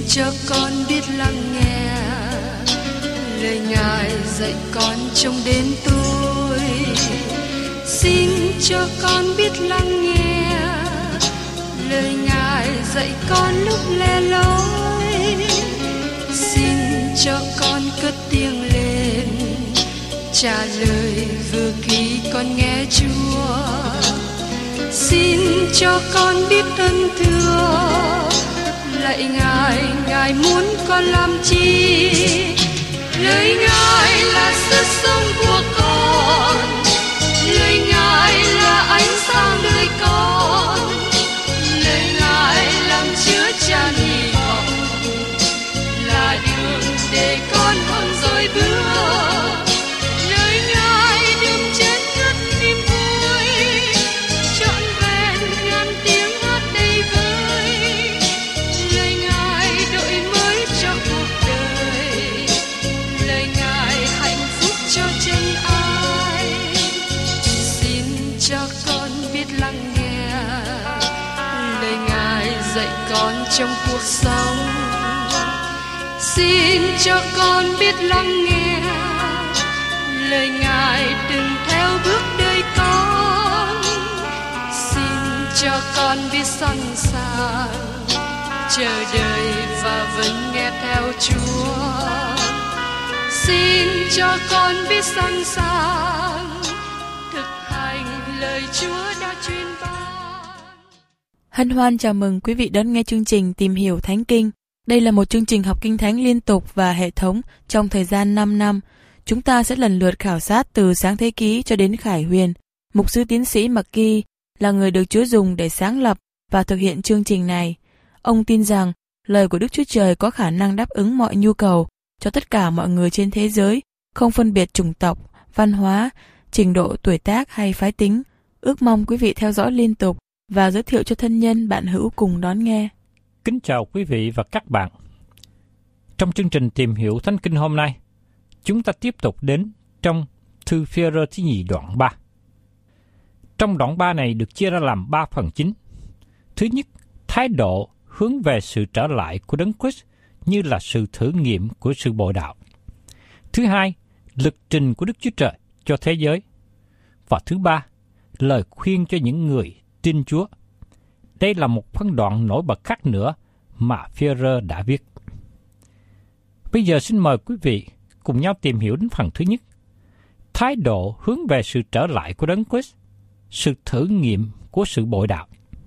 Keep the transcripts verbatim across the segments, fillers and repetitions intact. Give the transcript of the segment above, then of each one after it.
cho con biết lắng nghe lời Ngài dạy con trong đêm tối. Xin cho con biết lắng nghe lời Ngài dạy con lúc lẻ loi. Xin cho con cất tiếng lên trả lời vừa khi con nghe Chúa. Xin cho con biết ơn thưa lạy Ngài, Ngài muốn con làm chi? Lời Ngài là sức sống của con, lời Ngài là ánh sáng đời con, lời Ngài làm chứa chan hy vọng, là đường để con không dối bước. Lời Ngài đừng chết ngất niềm vui, trọn vẹn ngàn tiếng hát đầy vơi. Lời Ngài đổi mới cho cuộc đời, lời Ngài hạnh phúc cho chân ai. Xin cho con biết lắng nghe lời Ngài dạy con trong cuộc sống. Xin cho con biết lắng nghe lời Ngài đừng theo bước đời con. Xin cho con biết sẵn sàng chờ đợi và vẫn nghe theo Chúa. Xin cho con biết sẵn sàng thực hành lời Chúa đã truyền ban. Hân hoan chào mừng quý vị đón nghe chương trình Tìm hiểu Thánh Kinh. Đây là một chương trình học Kinh Thánh liên tục và hệ thống trong thời gian năm năm. Chúng ta sẽ lần lượt khảo sát từ Sáng Thế Ký cho đến Khải Huyền. Mục sư tiến sĩ McGee là người được Chúa dùng để sáng lập và thực hiện chương trình này. Ông tin rằng lời của Đức Chúa Trời có khả năng đáp ứng mọi nhu cầu cho tất cả mọi người trên thế giới, không phân biệt chủng tộc, văn hóa, trình độ tuổi tác hay phái tính. Ước mong quý vị theo dõi liên tục và giới thiệu cho thân nhân bạn hữu cùng đón nghe. Kính chào quý vị và các bạn. Trong chương trình Tìm hiểu Thánh Kinh hôm nay, chúng ta tiếp tục đến trong thư Phi-e-rơ thứ nhì đoạn ba. Trong đoạn ba này được chia ra làm ba phần chính. Thứ nhất, thái độ hướng về sự trở lại của Đấng Christ như là sự thử nghiệm của sự bội đạo. Thứ hai, lịch trình của Đức Chúa Trời cho thế giới. Và thứ ba, lời khuyên cho những người tin Chúa. Đây là một phân đoạn nổi bật khác nữa mà Phi-e-rơ đã viết. Bây giờ xin mời quý vị cùng nhau tìm hiểu đến phần thứ nhất. Thái độ hướng về sự trở lại của Đấng Christ, sự thử nghiệm của sự bội đạo.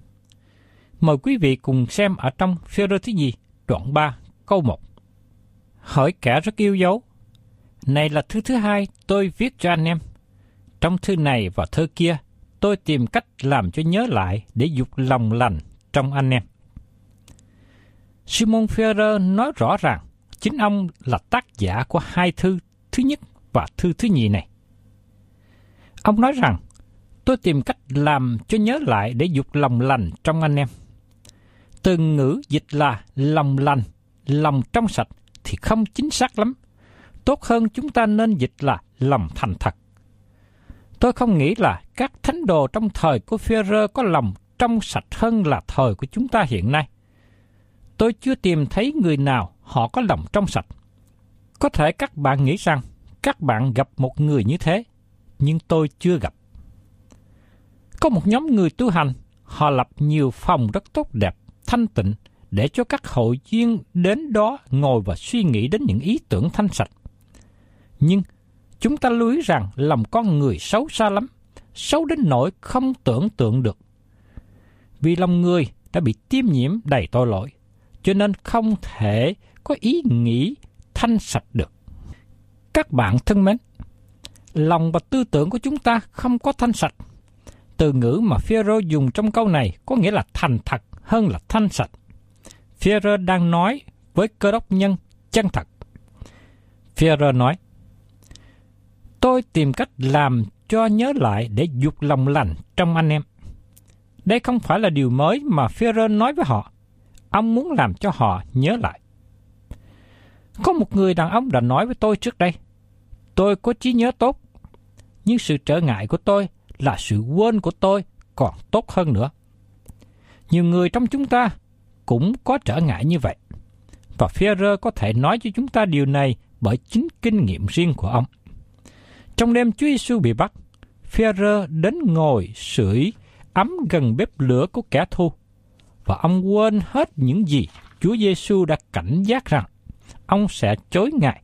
Mời quý vị cùng xem ở trong Phi-e-rơ thứ nhì, đoạn ba, câu một. Hỡi kẻ rất yêu dấu, này là thư thứ hai tôi viết cho anh em. Trong thư này và thơ kia, tôi tìm cách làm cho nhớ lại để dục lòng lành trong anh em. Simon Phi-e-rơ nói rõ ràng chính ông là tác giả của hai thư thứ nhất và thư thứ nhì này. Ông nói rằng, tôi tìm cách làm cho nhớ lại để dục lòng lành trong anh em. Từ ngữ dịch là lòng lành, lòng trong sạch thì không chính xác lắm. Tốt hơn chúng ta nên dịch là lòng thành thật. Tôi không nghĩ là các thánh đồ trong thời của Phi-e-rơ có lòng trong sạch hơn là thời của chúng ta hiện nay. Tôi chưa tìm thấy người nào họ có lòng trong sạch. Có thể các bạn nghĩ rằng các bạn gặp một người như thế, nhưng tôi chưa gặp. Có một nhóm người tu hành, họ lập nhiều phòng rất tốt đẹp, thanh tịnh, để cho các hội viên đến đó ngồi và suy nghĩ đến những ý tưởng thanh sạch. Nhưng chúng ta lưu ý rằng lòng con người xấu xa lắm, xấu đến nỗi không tưởng tượng được. Vì lòng người đã bị tiêm nhiễm đầy tội lỗi, cho nên không thể có ý nghĩ thanh sạch được. Các bạn thân mến, lòng và tư tưởng của chúng ta không có thanh sạch. Từ ngữ mà Phi-e-rơ dùng trong câu này có nghĩa là thành thật hơn là thanh sạch. Phi-e-rơ đang nói với Cơ Đốc nhân chân thật. Phi-e-rơ nói, tôi tìm cách làm cho nhớ lại để dục lòng lành trong anh em. Đây không phải là điều mới mà Phi-e-rơ nói với họ. Ông muốn làm cho họ nhớ lại. Có một người đàn ông đã nói với tôi trước đây, tôi có trí nhớ tốt, nhưng sự trở ngại của tôi là sự quên của tôi còn tốt hơn nữa. Nhiều người trong chúng ta cũng có trở ngại như vậy. và Phêrô có thể nói cho chúng ta điều này bởi chính kinh nghiệm riêng của ông. Trong đêm Chúa Giêsu bị bắt, Phêrô đến ngồi sưởi ấm gần bếp lửa của kẻ thù, và ông quên hết những gì Chúa Giêsu đã cảnh giác rằng ông sẽ chối Ngài.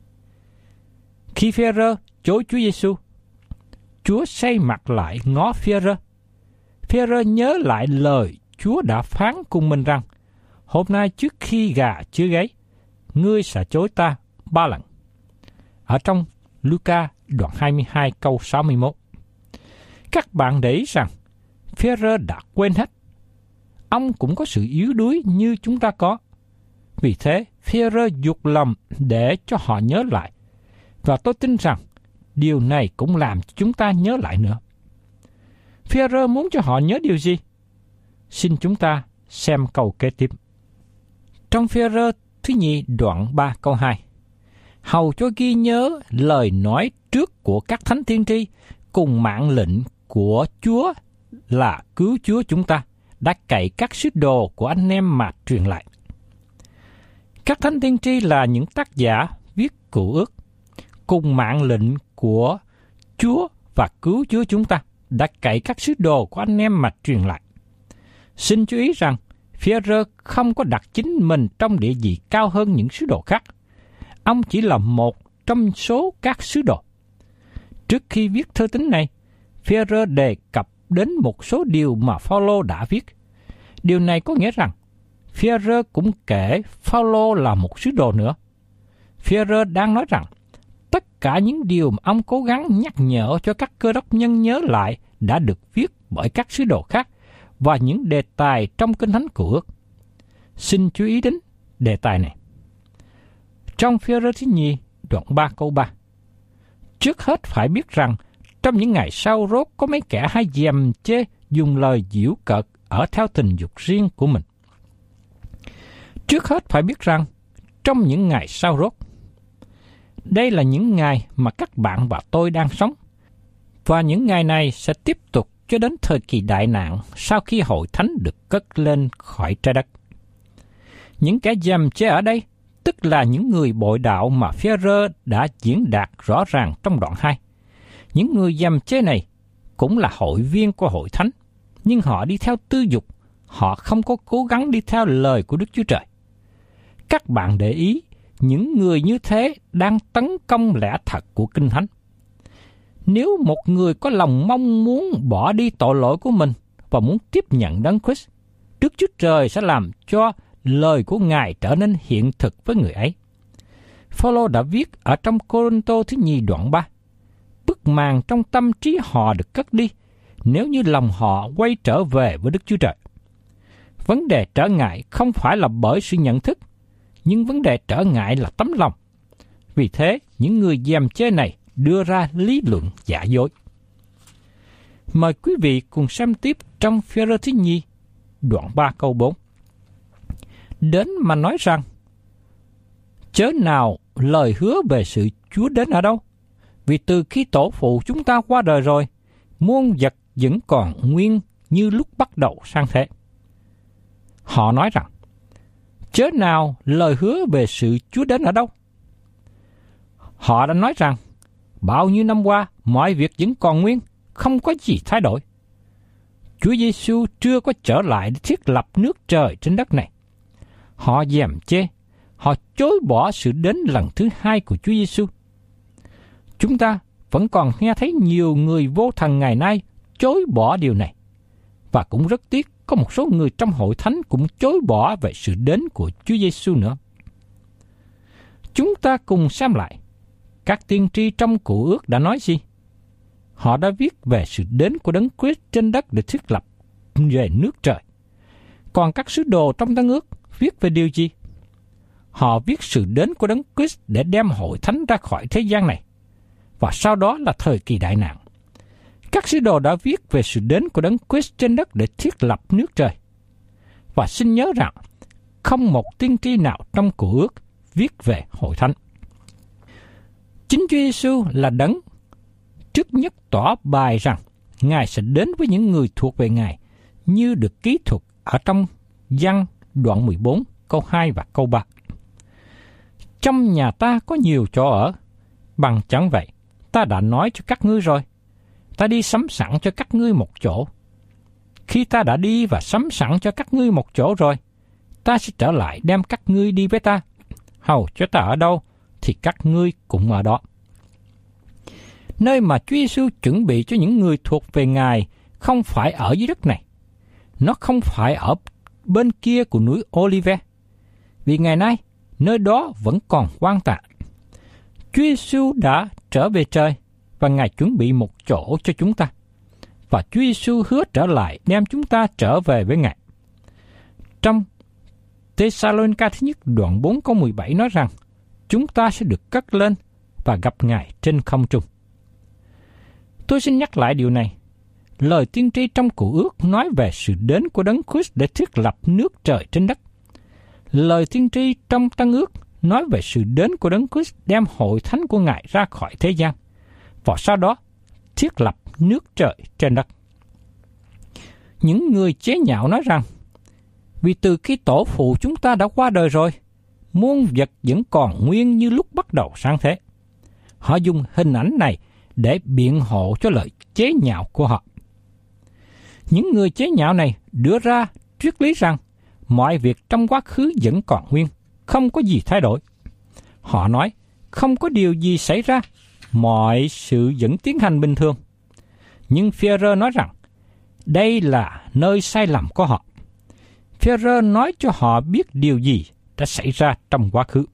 Khi Phêrô chối Chúa Giêsu, Chúa xoay mặt lại ngó Phêrô. Phêrô nhớ lại lời Chúa đã phán cùng mình rằng: hôm nay trước khi gà chưa gáy, ngươi sẽ chối ta ba lần. Ở trong Luca đoạn hai mươi hai câu sáu mươi mốt. Các bạn để ý rằng Phêrô đã quên hết. Ông cũng có sự yếu đuối như chúng ta có. Vì thế, Phêrô dục lòng để cho họ nhớ lại. Và tôi tin rằng điều này cũng làm cho chúng ta nhớ lại nữa. Phêrô muốn cho họ nhớ điều gì? Xin chúng ta xem câu kế tiếp. Trong Phêrô thứ nhì đoạn ba câu hai. Hầu cho ghi nhớ lời nói trước của các thánh tiên tri cùng mạng lệnh của Chúa là cứu Chúa chúng ta đã cậy các sứ đồ của anh em mà truyền lại. Các thánh tiên tri là những tác giả viết cựu ước, cùng mạng lệnh của Chúa và cứu Chúa chúng ta đã cậy các sứ đồ của anh em mà truyền lại. Xin chú ý rằng Phêrô không có đặt chính mình trong địa vị cao hơn những sứ đồ khác. Ông chỉ là một trong số các sứ đồ. Trước khi viết thơ tín này, Phêrô đề cập đến một số điều mà Phao-lô đã viết. Điều này có nghĩa rằng Phêrô cũng kể Phao-lô là một sứ đồ nữa. Phêrô đang nói rằng tất cả những điều mà ông cố gắng nhắc nhở cho các Cơ Đốc nhân nhớ lại đã được viết bởi các sứ đồ khác và những đề tài trong Kinh Thánh Cựu Ước. Xin chú ý đến đề tài này. Trong Phêrô thứ nhì đoạn ba câu ba. Trước hết phải biết rằng trong những ngày sau rốt có mấy kẻ hay dèm chê dùng lời giễu cợt ở theo tình dục riêng của mình. Trước hết phải biết rằng trong những ngày sau rốt, đây là những ngày mà các bạn và tôi đang sống, và những ngày này sẽ tiếp tục cho đến thời kỳ đại nạn sau khi hội thánh được cất lên khỏi trái đất. Những kẻ dèm chê ở đây tức là những người bội đạo mà Phêrô đã diễn đạt rõ ràng trong đoạn hai. Những người dèm chê này cũng là hội viên của hội thánh, nhưng họ đi theo tư dục, họ không có cố gắng đi theo lời của Đức Chúa Trời. Các bạn để ý, những người như thế đang tấn công lẽ thật của Kinh Thánh. Nếu một người có lòng mong muốn bỏ đi tội lỗi của mình và muốn tiếp nhận Đấng Christ, Đức Chúa Trời sẽ làm cho lời của Ngài trở nên hiện thực với người ấy. Phao-lô đã viết ở trong Cô-rinh-tô thứ nhì đoạn ba, bức màn trong tâm trí họ được cất đi nếu như lòng họ quay trở về với Đức Chúa Trời. Vấn đề trở ngại không phải là bởi sự nhận thức, nhưng vấn đề trở ngại là tấm lòng. Vì thế, những người dèm chê này đưa ra lý luận giả dối. Mời quý vị cùng xem tiếp trong Phêrô thứ nhì, đoạn ba câu bốn. Đến mà nói rằng, chớ nào lời hứa về sự Chúa đến ở đâu? Vì từ khi tổ phụ chúng ta qua đời rồi, muôn vật vẫn còn nguyên như lúc bắt đầu sang thế. Họ nói rằng, chớ nào lời hứa về sự Chúa đến ở đâu? Họ đã nói rằng, bao nhiêu năm qua, mọi việc vẫn còn nguyên, không có gì thay đổi. Chúa Giêsu chưa có trở lại để thiết lập nước trời trên đất này. Họ dèm chê, họ chối bỏ sự đến lần thứ hai của Chúa Giêsu. Chúng ta vẫn còn nghe thấy nhiều người vô thần ngày nay chối bỏ điều này. Và cũng rất tiếc, có một số người trong hội thánh cũng chối bỏ về sự đến của Chúa Giêsu nữa. Chúng ta cùng xem lại, các tiên tri trong Cựu Ước đã nói gì? Họ đã viết về sự đến của Đấng Christ trên đất để thiết lập về nước trời. Còn các sứ đồ trong Tân Ước viết về điều gì? Họ viết sự đến của Đấng Christ để đem hội thánh ra khỏi thế gian này. Và sau đó là thời kỳ đại nạn. Các sứ đồ đã viết về sự đến của Đấng Christ trên đất để thiết lập nước trời. Và xin nhớ rằng, không một tiên tri nào trong Cựu Ước viết về hội thánh. Chính Chúa Giêsu là Đấng trước nhất tỏ bài rằng Ngài sẽ đến với những người thuộc về Ngài, như được ký thuật ở trong Giăng đoạn mười bốn câu hai và câu ba. trong nhà ta có nhiều chỗ ở. Bằng chẳng vậy, ta đã nói cho các ngươi rồi. Ta đi sắm sẵn cho các ngươi một chỗ. Khi ta đã đi và sắm sẵn cho các ngươi một chỗ rồi, ta sẽ trở lại đem các ngươi đi với ta. Hầu cho ta ở đâu, thì các ngươi cũng ở đó. Nơi mà Chúa Giêsu chuẩn bị cho những người thuộc về Ngài không phải ở dưới đất này. Nó không phải ở bên kia của núi Olive. Vì ngày nay, nơi đó vẫn còn hoang tàn. Chúa Giêsu đã trở về trời và Ngài chuẩn bị một chỗ cho chúng ta. Và Chúa Giêsu hứa trở lại đem chúng ta trở về với Ngài. Trong Tê-sa-lô-ni-ca thứ nhất đoạn bốn câu mười bảy nói rằng chúng ta sẽ được cất lên và gặp Ngài trên không trung. Tôi xin nhắc lại điều này. Lời tiên tri trong Cựu Ước nói về sự đến của Đấng Christ để thiết lập nước trời trên đất. Lời tiên tri trong Tân Ước nói về sự đến của Đấng Christ đem hội thánh của Ngài ra khỏi thế gian, và sau đó thiết lập nước trời trên đất. Những người chế nhạo nói rằng, vì từ khi tổ phụ chúng ta đã qua đời rồi, muôn vật vẫn còn nguyên như lúc bắt đầu sáng thế. Họ dùng hình ảnh này để biện hộ cho lời chế nhạo của họ. Những người chế nhạo này đưa ra triết lý rằng mọi việc trong quá khứ vẫn còn nguyên, không có gì thay đổi. Họ nói không có điều gì xảy ra, mọi sự vẫn tiến hành bình thường. Nhưng Phi-e-rơ nói rằng đây là nơi sai lầm của họ. Phi-e-rơ nói cho họ biết điều gì đã xảy ra trong quá khứ.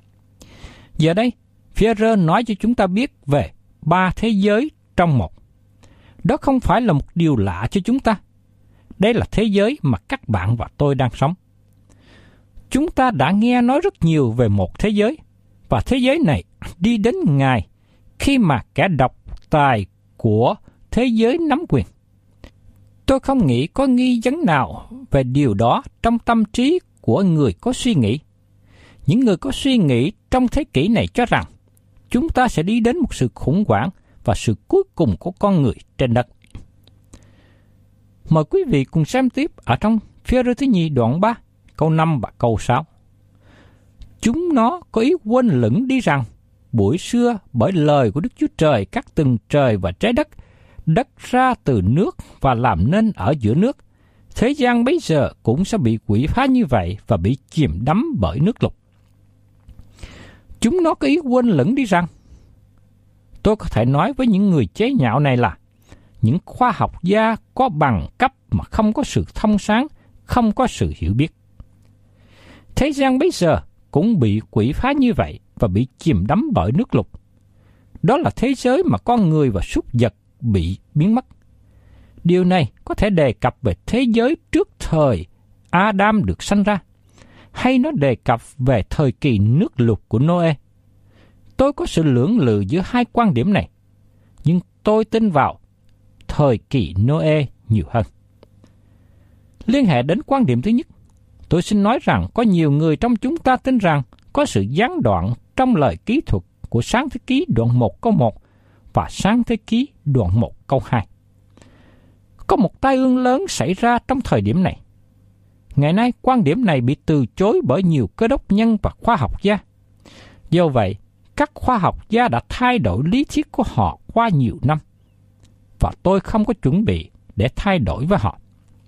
Giờ đây, Phi-e-rơ nói cho chúng ta biết về ba thế giới trong một. Đó không phải là một điều lạ cho chúng ta. Đây là thế giới mà các bạn và tôi đang sống. Chúng ta đã nghe nói rất nhiều về một thế giới, và thế giới này đi đến ngày khi mà kẻ độc tài của thế giới nắm quyền. Tôi không nghĩ có nghi vấn nào về điều đó trong tâm trí của người có suy nghĩ. Những người có suy nghĩ trong thế kỷ này cho rằng chúng ta sẽ đi đến một sự khủng hoảng và sự cuối cùng của con người trên đất. Mời quý vị cùng xem tiếp ở trong Phi-e-rơ thứ nhì đoạn ba, câu năm và câu sáu. Chúng nó có ý quên lửng đi rằng buổi xưa bởi lời của Đức Chúa Trời các tầng trời và trái đất, đất ra từ nước và làm nên ở giữa nước, thế gian bấy giờ cũng sẽ bị quỷ phá như vậy và bị chìm đắm bởi nước lụt. Chúng nó có ý quên lửng đi rằng, tôi có thể nói với những người chế nhạo này là những khoa học gia có bằng cấp mà không có sự thông sáng, không có sự hiểu biết. Thế gian bấy giờ cũng bị quỷ phá như vậy và bị chìm đắm bởi nước lụt. Đó là thế giới mà con người và súc vật bị biến mất. Điều này có thể đề cập về thế giới trước thời Adam được sanh ra, hay nó đề cập về thời kỳ nước lụt của Noe. Tôi có sự lưỡng lự giữa hai quan điểm này, nhưng tôi tin vào thời kỳ Noe nhiều hơn. Liên hệ đến quan điểm thứ nhất, tôi xin nói rằng có nhiều người trong chúng ta tin rằng có sự gián đoạn trong lời ký thuật của Sáng Thế Ký đoạn một câu một và Sáng Thế Ký đoạn một câu hai. Có một tai ương lớn xảy ra trong thời điểm này. Ngày nay, quan điểm này bị từ chối bởi nhiều cơ đốc nhân và khoa học gia. Do vậy, các khoa học gia đã thay đổi lý thuyết của họ qua nhiều năm, và tôi không có chuẩn bị để thay đổi với họ.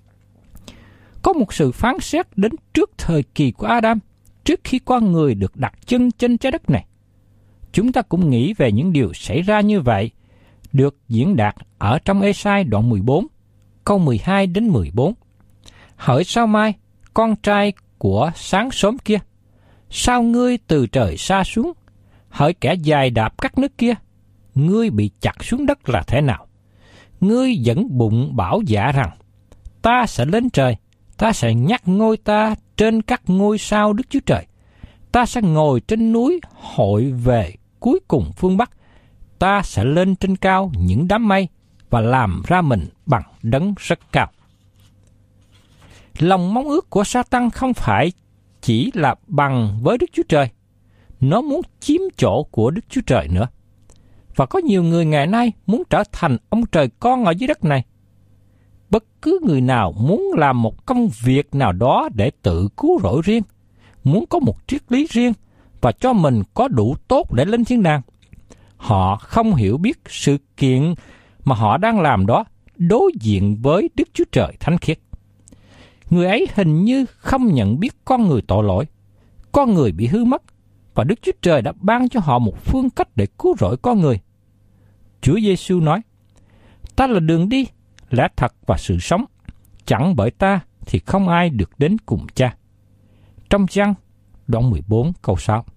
Có một sự phán xét đến trước thời kỳ của Adam, trước khi con người được đặt chân trên trái đất này. Chúng ta cũng nghĩ về những điều xảy ra như vậy, được diễn đạt ở trong Ê-sai đoạn mười bốn, câu mười hai đến mười bốn. Hỡi sao mai, con trai của sáng sớm kia, sao ngươi từ trời xa xuống? Hỡi kẻ dài đạp các nước kia, ngươi bị chặt xuống đất là thế nào? Ngươi dẫn bụng bảo dạ rằng, ta sẽ lên trời, ta sẽ nhắc ngôi ta trên các ngôi sao Đức Chúa Trời. Ta sẽ ngồi trên núi hội về cuối cùng phương Bắc. Ta sẽ lên trên cao những đám mây và làm ra mình bằng đấng rất cao. Lòng mong ước của Sa-tăng không phải chỉ là bằng với Đức Chúa Trời. Nó muốn chiếm chỗ của Đức Chúa Trời nữa. Và có nhiều người ngày nay muốn trở thành ông trời con ở dưới đất này. Bất cứ người nào muốn làm một công việc nào đó để tự cứu rỗi riêng, muốn có một triết lý riêng và cho mình có đủ tốt để lên thiên đàng. Họ không hiểu biết sự kiện mà họ đang làm đó đối diện với Đức Chúa Trời thánh khiết. Người ấy hình như không nhận biết con người tội lỗi, con người bị hư mất, và Đức Chúa Trời đã ban cho họ một phương cách để cứu rỗi con người. Chúa Giêsu nói, ta là đường đi, lẽ thật và sự sống, chẳng bởi ta thì không ai được đến cùng Cha. Trong Giăng đoạn mười bốn câu sáu.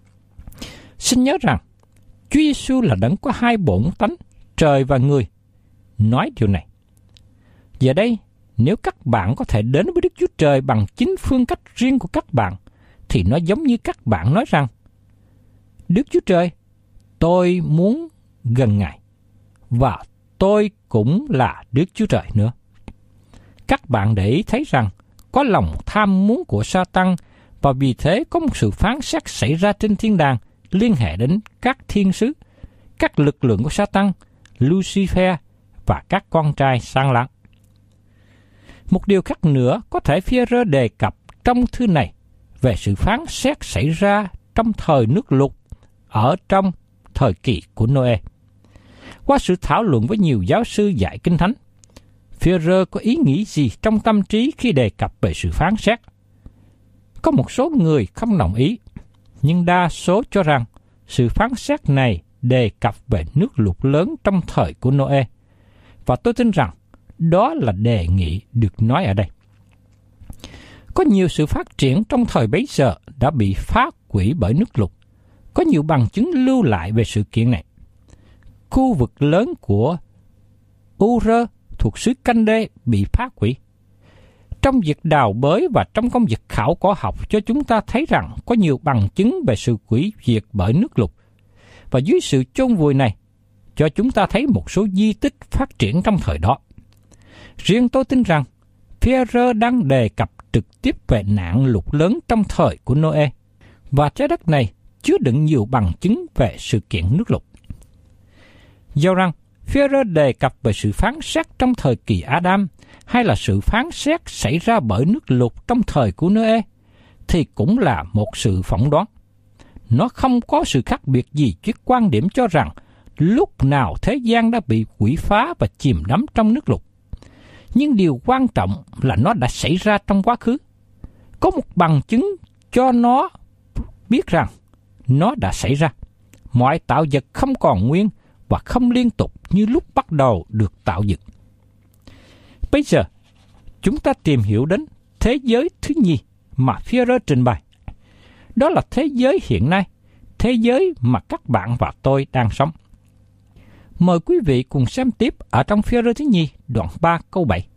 Xin nhớ rằng, Chúa Giêsu là đấng có hai bổn tánh, trời và người, nói điều này. Giờ đây, nếu các bạn có thể đến với Đức Chúa Trời bằng chính phương cách riêng của các bạn, thì nó giống như các bạn nói rằng, Đức Chúa Trời, tôi muốn gần Ngài, và tôi cũng là Đức Chúa Trời nữa. Các bạn để ý thấy rằng, có lòng tham muốn của Sa-tan, và vì thế có một sự phán xét xảy ra trên thiên đàng liên hệ đến các thiên sứ, các lực lượng của Sa-tan, Lucifer và các con trai sáng láng. Một điều khác nữa có thể Phi-e-rơ đề cập trong thư này về sự phán xét xảy ra trong thời nước lụt ở trong thời kỳ của Nô-e. Qua sự thảo luận với nhiều giáo sư dạy Kinh Thánh, Phi-e-rơ có ý nghĩ gì trong tâm trí khi đề cập về sự phán xét? Có một số người không đồng ý, nhưng đa số cho rằng sự phán xét này đề cập về nước lụt lớn trong thời của Nô-e, và tôi tin rằng đó là đề nghị được nói ở đây. Có nhiều sự phát triển trong thời bấy giờ đã bị phá hủy bởi nước lụt. Có nhiều bằng chứng lưu lại về sự kiện này. Khu vực lớn của U-rơ thuộc xứ Canh-đê bị phá hủy. Trong việc đào bới và trong công việc khảo cổ học cho chúng ta thấy rằng có nhiều bằng chứng về sự hủy diệt bởi nước lụt. Và dưới sự chôn vùi này, cho chúng ta thấy một số di tích phát triển trong thời đó. Riêng tôi tin rằng, Phi-e-rơ đang đề cập trực tiếp về nạn lụt lớn trong thời của Nô-e, và trái đất này chứa đựng nhiều bằng chứng về sự kiện nước lụt. Do rằng, Phi-e-rơ đề cập về sự phán xét trong thời kỳ Adam, hay là sự phán xét xảy ra bởi nước lụt trong thời của Nô-e, thì cũng là một sự phỏng đoán. Nó không có sự khác biệt gì với quan điểm cho rằng lúc nào thế gian đã bị quỷ phá và chìm đắm trong nước lụt. Nhưng điều quan trọng là nó đã xảy ra trong quá khứ. Có một bằng chứng cho nó biết rằng nó đã xảy ra. Mọi tạo vật không còn nguyên và không liên tục như lúc bắt đầu được tạo dựng. Bây giờ, chúng ta tìm hiểu đến thế giới thứ nhì mà Phi-e-rơ trình bày. Đó là thế giới hiện nay, thế giới mà các bạn và tôi đang sống. Mời quý vị cùng xem tiếp ở trong Phi-e-rơ thứ nhì, đoạn ba câu bảy.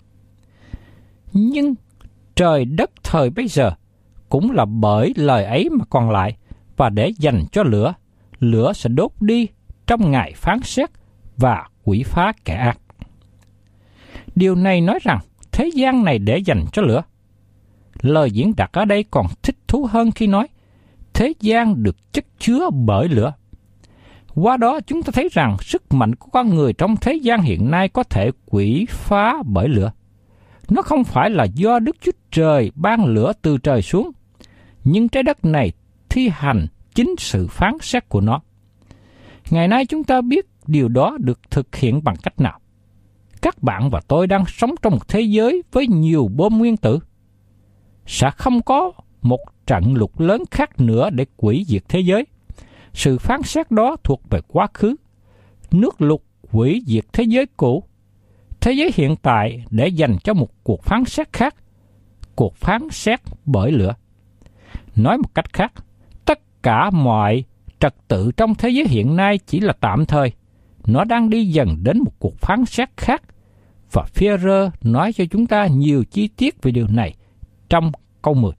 Nhưng trời đất thời bây giờ cũng là bởi lời ấy mà còn lại, và để dành cho lửa, lửa sẽ đốt đi trong ngày phán xét và quỷ phá kẻ ác. Điều này nói rằng thế gian này để dành cho lửa. Lời diễn đạt ở đây còn thích thú hơn khi nói thế gian được chất chứa bởi lửa. Qua đó chúng ta thấy rằng sức mạnh của con người trong thế gian hiện nay có thể quỷ phá bởi lửa. Nó không phải là do Đức Chúa Trời ban lửa từ trời xuống, nhưng trái đất này thi hành chính sự phán xét của nó. Ngày nay chúng ta biết điều đó được thực hiện bằng cách nào. Các bạn và tôi đang sống trong một thế giới với nhiều bom nguyên tử. Sẽ không có một trận lụt lớn khác nữa để hủy diệt thế giới. Sự phán xét đó thuộc về quá khứ. Nước lụt hủy diệt thế giới cũ. Thế giới hiện tại để dành cho một cuộc phán xét khác. Cuộc phán xét bởi lửa. Nói một cách khác, tất cả mọi trật tự trong thế giới hiện nay chỉ là tạm thời. Nó đang đi dần đến một cuộc phán xét khác. Và Phi-e-rơ nói cho chúng ta nhiều chi tiết về điều này trong câu mười.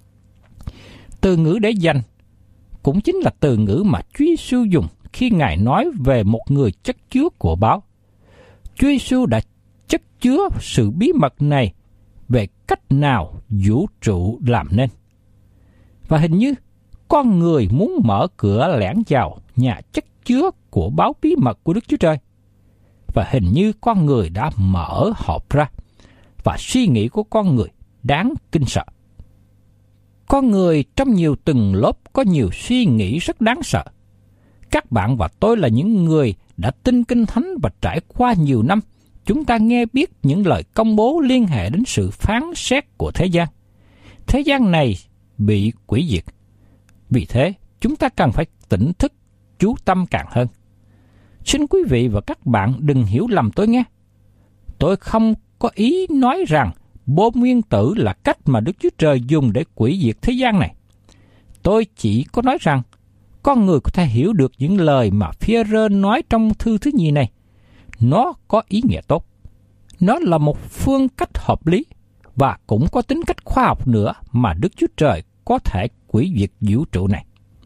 Từ ngữ để dành cũng chính là từ ngữ mà Chúa Giêsu dùng khi Ngài nói về một người chất chứa của báo. Chúa Giêsu đã chất chứa sự bí mật này về cách nào vũ trụ làm nên. Và hình như con người muốn mở cửa lẻn vào nhà chất chứa của báo bí mật của Đức Chúa Trời. Và hình như con người đã mở hộp ra, và suy nghĩ của con người đáng kinh sợ. Con người trong nhiều tầng lớp có nhiều suy nghĩ rất đáng sợ. Các bạn và tôi là những người đã tin Kinh Thánh và trải qua nhiều năm, chúng ta nghe biết những lời công bố liên hệ đến sự phán xét của thế gian. Thế gian này bị hủy diệt. Vì thế, chúng ta cần phải tỉnh thức, chú tâm càng hơn. Xin quý vị và các bạn đừng hiểu lầm tôi nghe. Tôi không có ý nói rằng bom nguyên tử là cách mà Đức Chúa Trời dùng để hủy diệt thế gian này. Tôi chỉ có nói rằng con người có thể hiểu được những lời mà Phi-e-rơ nói trong thư thứ nhì này. Nó có ý nghĩa tốt. Nó là một phương cách hợp lý và cũng có tính cách khoa học nữa mà Đức Chúa Trời có thể hủy diệt vũ trụ này.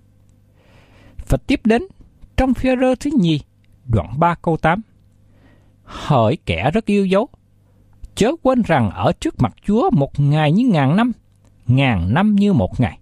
Và tiếp đến, trong Phi-e-rơ thứ nhì, đoạn ba câu tám. Hỡi kẻ rất yêu dấu, chớ quên rằng ở trước mặt Chúa một ngày như ngàn năm, ngàn năm như một ngày.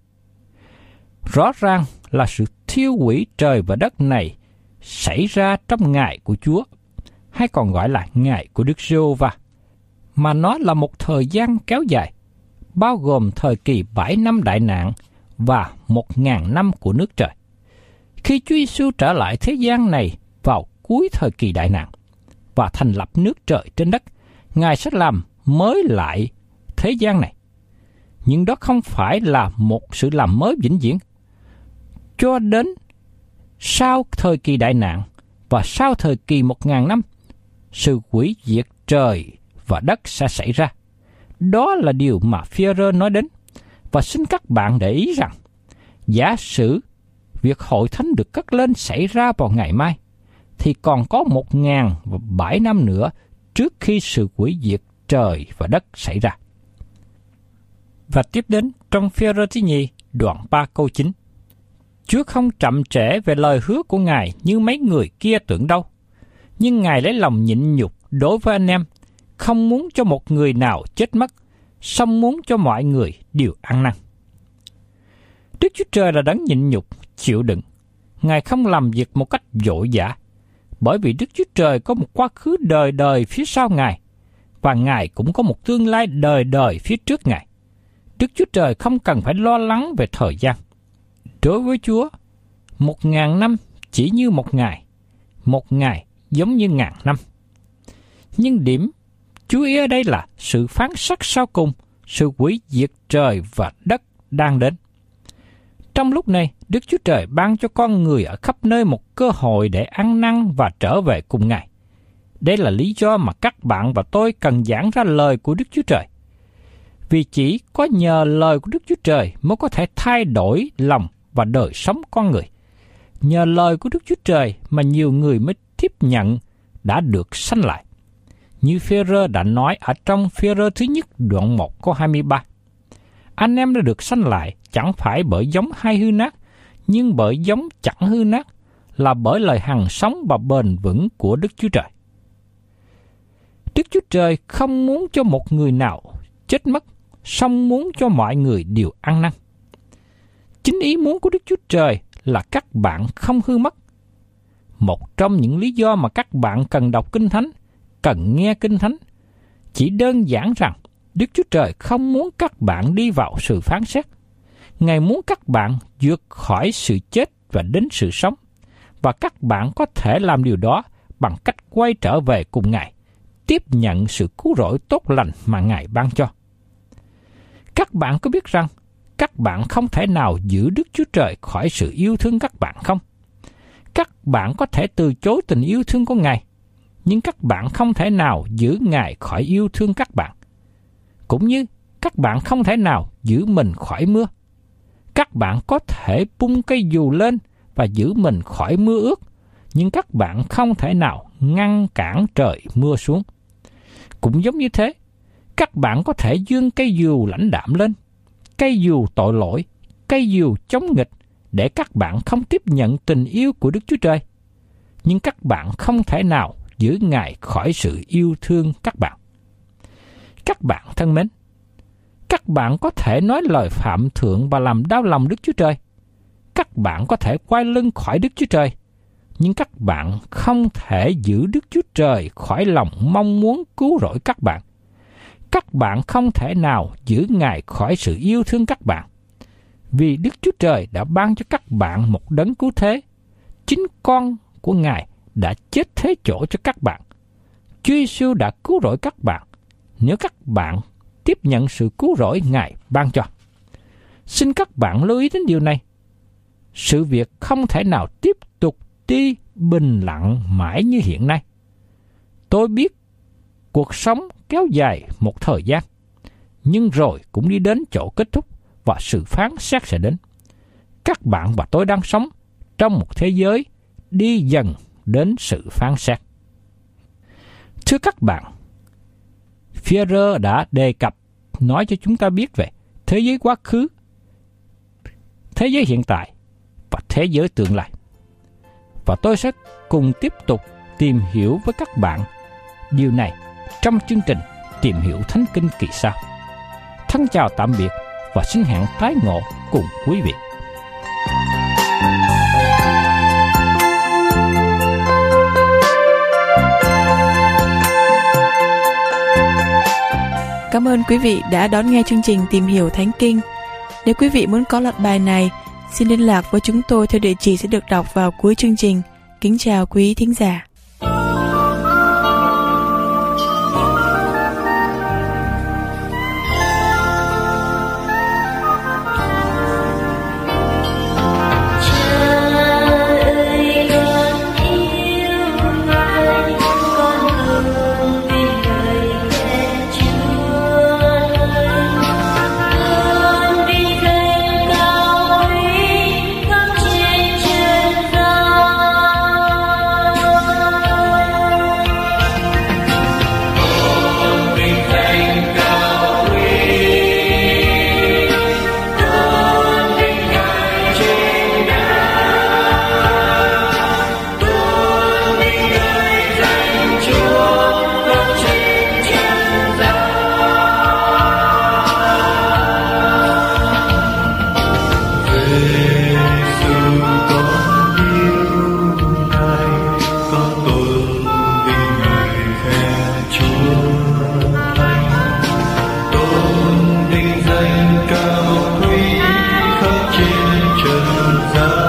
Rõ ràng là sự thiêu hủy trời và đất này xảy ra trong ngày của Chúa, hay còn gọi là ngày của Đức Giê-hô-va, mà nó là một thời gian kéo dài, bao gồm thời kỳ bảy năm đại nạn và một ngàn năm của nước trời. Khi Chúa Giêsu trở lại thế gian này vào cuối thời kỳ đại nạn và thành lập nước trời trên đất, Ngài sẽ làm mới lại thế gian này. Nhưng đó không phải là một sự làm mới vĩnh viễn. Cho đến sau thời kỳ đại nạn và sau thời kỳ một ngàn năm, sự hủy diệt trời và đất sẽ xảy ra. Đó là điều mà Phi-e-rơ nói đến. Và xin các bạn để ý rằng, giả sử việc hội thánh được cất lên xảy ra vào ngày mai, thì còn có một ngàn và bảy năm nữa trước khi sự hủy diệt trời và đất xảy ra. Và tiếp đến trong Phi-e-rơ thứ nhì, đoạn ba câu chín. Chúa không chậm trễ về lời hứa của Ngài như mấy người kia tưởng đâu, nhưng Ngài lấy lòng nhịn nhục đối với anh em, không muốn cho một người nào chết mất, song muốn cho mọi người đều ăn năn. Đức Chúa Trời là đấng nhịn nhục, chịu đựng. Ngài không làm việc một cách vội vã, bởi vì Đức Chúa Trời có một quá khứ đời đời phía sau Ngài, và Ngài cũng có một tương lai đời đời phía trước Ngài. Đức Chúa Trời không cần phải lo lắng về thời gian. Đối với Chúa, một ngàn năm chỉ như một ngày, một ngày giống như ngàn năm. Nhưng điểm chú ý ở đây là sự phán xét sau cùng, sự hủy diệt trời và đất đang đến. Trong lúc này, Đức Chúa Trời ban cho con người ở khắp nơi một cơ hội để ăn năn và trở về cùng Ngài. Đây là lý do mà các bạn và tôi cần giảng ra lời của Đức Chúa Trời. Vì chỉ có nhờ lời của Đức Chúa Trời mới có thể thay đổi lòng và đời sống con người. Nhờ lời của Đức Chúa Trời mà nhiều người mới tiếp nhận đã được sanh lại. Như Phi-e-rơ đã nói ở trong Phi-e-rơ thứ nhất đoạn một câu hai mươi ba. Anh em đã được sanh lại chẳng phải bởi giống hay hư nát, nhưng bởi giống chẳng hư nát, là bởi lời hằng sống và bền vững của Đức Chúa Trời. Đức Chúa Trời không muốn cho một người nào chết mất, song muốn cho mọi người đều ăn năn. Chính ý muốn của Đức Chúa Trời là các bạn không hư mất. Một trong những lý do mà các bạn cần đọc Kinh Thánh, cần nghe Kinh Thánh, chỉ đơn giản rằng Đức Chúa Trời không muốn các bạn đi vào sự phán xét. Ngài muốn các bạn vượt khỏi sự chết và đến sự sống, và các bạn có thể làm điều đó bằng cách quay trở về cùng Ngài, tiếp nhận sự cứu rỗi tốt lành mà Ngài ban cho. Các bạn có biết rằng các bạn không thể nào giữ Đức Chúa Trời khỏi sự yêu thương các bạn không? Các bạn có thể từ chối tình yêu thương của Ngài, nhưng các bạn không thể nào giữ Ngài khỏi yêu thương các bạn. Cũng như các bạn không thể nào giữ mình khỏi mưa. Các bạn có thể bung cây dù lên và giữ mình khỏi mưa ướt, nhưng các bạn không thể nào ngăn cản trời mưa xuống. Cũng giống như thế, các bạn có thể giương cây dù lãnh đạm lên, cây dù tội lỗi, cây dù chống nghịch, để các bạn không tiếp nhận tình yêu của Đức Chúa Trời. Nhưng các bạn không thể nào giữ Ngài khỏi sự yêu thương các bạn. Các bạn thân mến, các bạn có thể nói lời phạm thượng và làm đau lòng Đức Chúa Trời. Các bạn có thể quay lưng khỏi Đức Chúa Trời, nhưng các bạn không thể giữ Đức Chúa Trời khỏi lòng mong muốn cứu rỗi các bạn. Các bạn không thể nào giữ Ngài khỏi sự yêu thương các bạn. vì Đức Chúa Trời đã ban cho các bạn một đấng cứu thế. Chính con của Ngài đã chết thế chỗ cho các bạn. Chúa Giêsu đã cứu rỗi các bạn nếu các bạn tiếp nhận sự cứu rỗi Ngài ban cho. Xin các bạn lưu ý đến điều này. Sự việc không thể nào tiếp tục đi bình lặng mãi như hiện nay. Tôi biết cuộc sống kéo dài một thời gian, nhưng rồi cũng đi đến chỗ kết thúc và sự phán xét sẽ đến. Các bạn và tôi đang sống trong một thế giới đi dần đến sự phán xét. Thưa các bạn, Phi-e-rơ đã đề cập nói cho chúng ta biết về thế giới quá khứ, thế giới hiện tại và thế giới tương lai. Và tôi sẽ cùng tiếp tục tìm hiểu với các bạn điều này trong chương trình Tìm hiểu Thánh Kinh kỳ sau. Thân chào tạm biệt và xin hẹn tái ngộ cùng quý vị. Cảm ơn quý vị đã đón nghe chương trình Tìm hiểu Thánh Kinh. Nếu quý vị muốn có loạt bài này, xin liên lạc với chúng tôi theo địa chỉ sẽ được đọc vào cuối chương trình. Kính chào quý thính giả. Danh cao quý khắp trên trần gian.